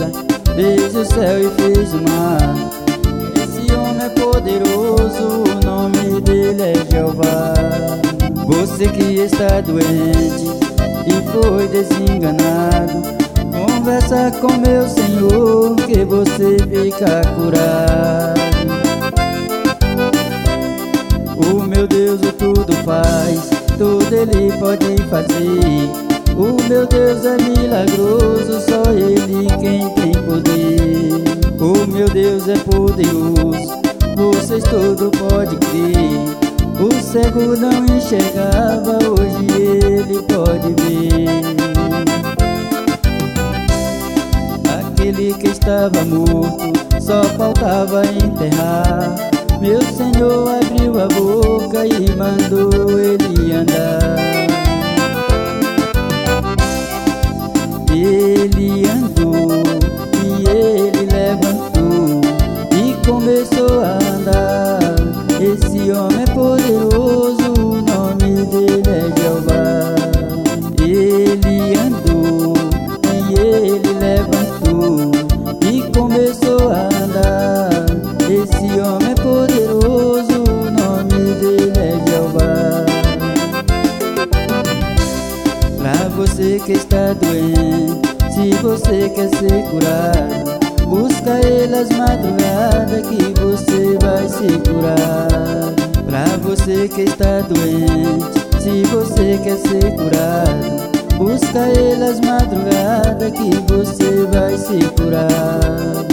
estrela, fez o céu e fez o mar. Esse homem é poderoso, o nome dele é Jeová. Você que está doente e foi desenganado, conversa com meu Senhor que você fica curado. O meu Deus o tudo faz, tudo Ele pode fazer. O meu Deus é milagroso, só Ele quem tem poder. O meu Deus é poderoso, vocês tudo podem crer. O cego não enxergava, hoje ele pode ver. Aquele que estava morto, só faltava enterrar. Meu Senhor abriu a boca e mandou ele andar. Ele andou e ele levantou e começou a andar. Esse homem é poderoso, o nome dele é Jeová. Ele andou e ele levantou e começou a andar. Esse homem é poderoso, o nome dele é Jeová. Pra você que está doente, se você quer ser curado, busca ele às madrugadas que você vai se curar. Pra você que está doente, se você quer ser curado, busca ele às madrugadas que você vai se curar.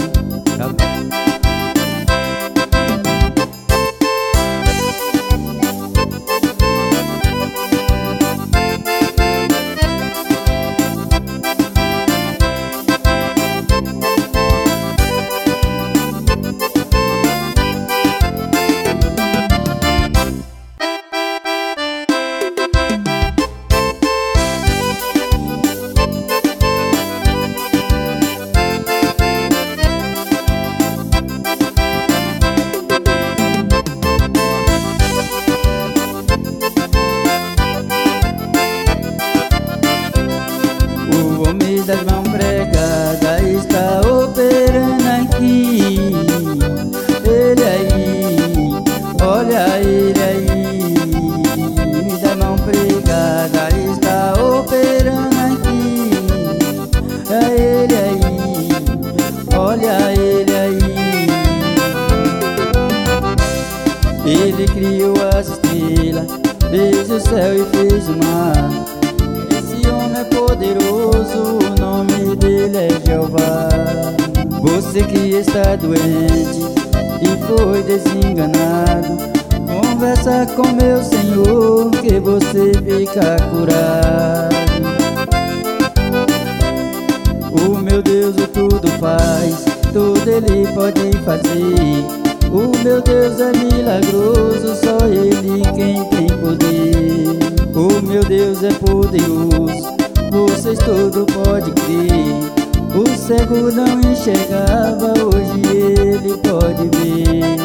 O homem das mãos pregadas está operando aqui. Ele aí, olha ele aí. Das mãos pregadas está operando aqui. É ele aí, olha ele aí. Ele criou as estrelas, fez o céu e fez o mar. Esse homem é poderoso, o nome dele é Jeová. Você que está doente e foi desenganado, conversa com meu Senhor que você fica curado. O meu Deus o tudo faz, tudo Ele pode fazer. O meu Deus é milagroso, só Ele quem tem poder. O meu Deus é poderoso, vocês tudo podem crer. O cego não enxergava, hoje ele pode ver.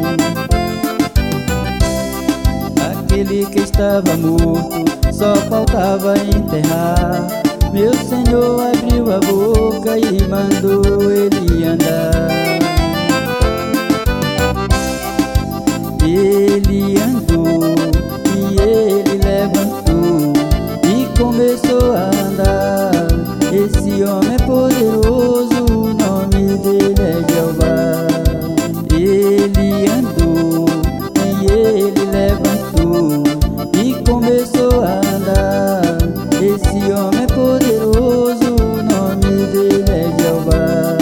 Aquele que estava morto, só faltava enterrar. Meu Senhor abriu a boca e mandou ele andar. Ele andou e ele levantou e começou a andar. Esse homem é poderoso, o nome dele é Jeová. Ele andou e ele levantou e começou a andar. Esse homem é poderoso, o nome dele é Jeová.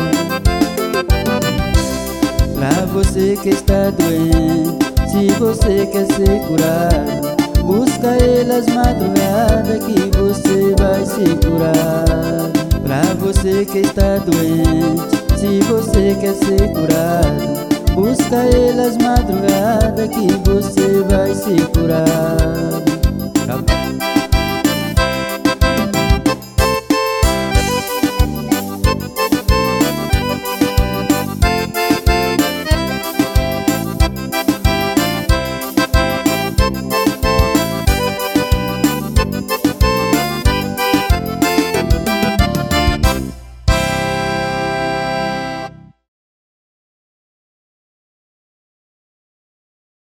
Pra você que está doente, se você quer ser curado, busca ele às madrugadas que você vai se curar. Pra você que está doente, se você quer ser curado, busca ele às madrugadas que você vai se curar.